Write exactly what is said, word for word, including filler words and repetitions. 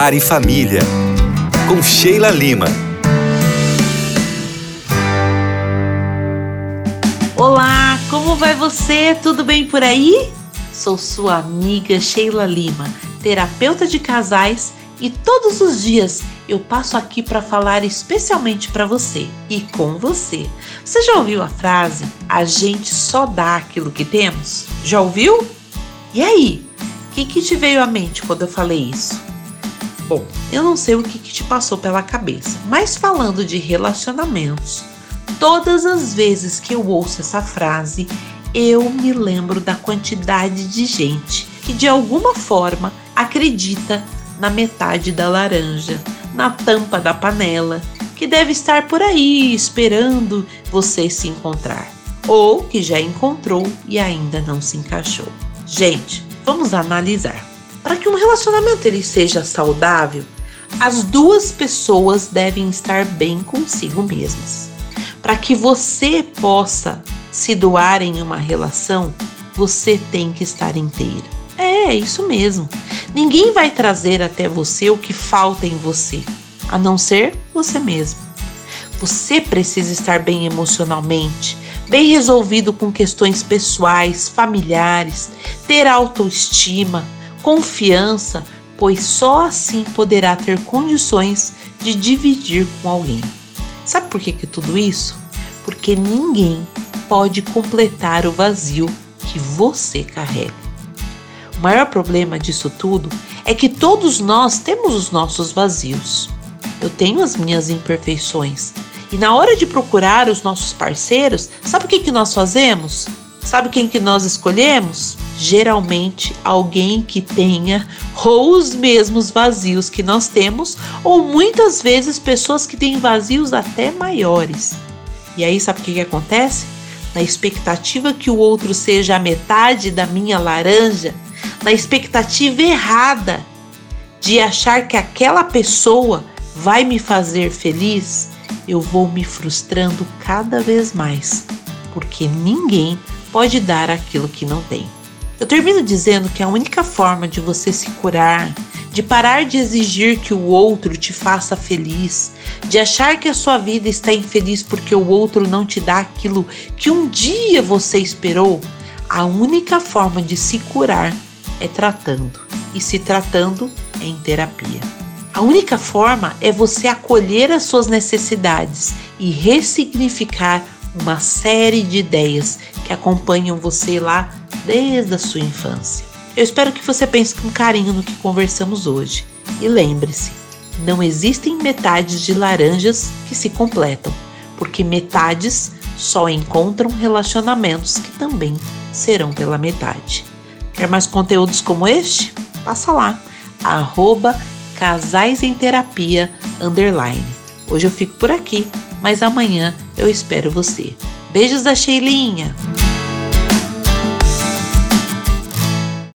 Lar e Família, com Sheila Lima. Olá, como vai você? Tudo bem por aí? Sou sua amiga Sheila Lima, terapeuta de casais, e todos os dias eu passo aqui para falar especialmente para você e com você. Você já ouviu a frase, a gente só dá aquilo que temos? Já ouviu? E aí, o que, que te veio à mente quando eu falei isso? Bom, eu não sei o que, que te passou pela cabeça, mas falando de relacionamentos, todas as vezes que eu ouço essa frase, eu me lembro da quantidade de gente que de alguma forma acredita na metade da laranja, na tampa da panela, que deve estar por aí esperando você se encontrar, ou que já encontrou e ainda não se encaixou. Gente, vamos analisar. Para que um relacionamento ele seja saudável, as duas pessoas devem estar bem consigo mesmas. Para que você possa se doar em uma relação, você tem que estar inteira. É, isso mesmo. Ninguém vai trazer até você o que falta em você, a não ser você mesmo. Você precisa estar bem emocionalmente, bem resolvido com questões pessoais, familiares, ter autoestima, confiança, pois só assim poderá ter condições de dividir com alguém. Sabe por que que tudo isso? Porque ninguém pode completar o vazio que você carrega. O maior problema disso tudo é que todos nós temos os nossos vazios. Eu tenho as minhas imperfeições. E na hora de procurar os nossos parceiros, sabe o que que nós fazemos? Sabe quem que nós escolhemos? Geralmente alguém que tenha ou os mesmos vazios que nós temos, ou muitas vezes pessoas que têm vazios até maiores. E aí sabe o que que acontece? Na expectativa que o outro seja a metade da minha laranja, na expectativa errada de achar que aquela pessoa vai me fazer feliz, eu vou me frustrando cada vez mais, porque ninguém pode dar aquilo que não tem. Eu termino dizendo que a única forma de você se curar, de parar de exigir que o outro te faça feliz, de achar que a sua vida está infeliz porque o outro não te dá aquilo que um dia você esperou, a única forma de se curar é tratando, e se tratando é em terapia. A única forma é você acolher as suas necessidades e ressignificar uma série de ideias que acompanham você lá desde a sua infância. Eu espero que você pense com carinho no que conversamos hoje. E lembre-se, não existem metades de laranjas que se completam, porque metades só encontram relacionamentos que também serão pela metade. Quer mais conteúdos como este? Passa lá, arroba casais em terapia, underline. Hoje eu fico por aqui, mas amanhã eu espero você. Beijos da Sheilinha!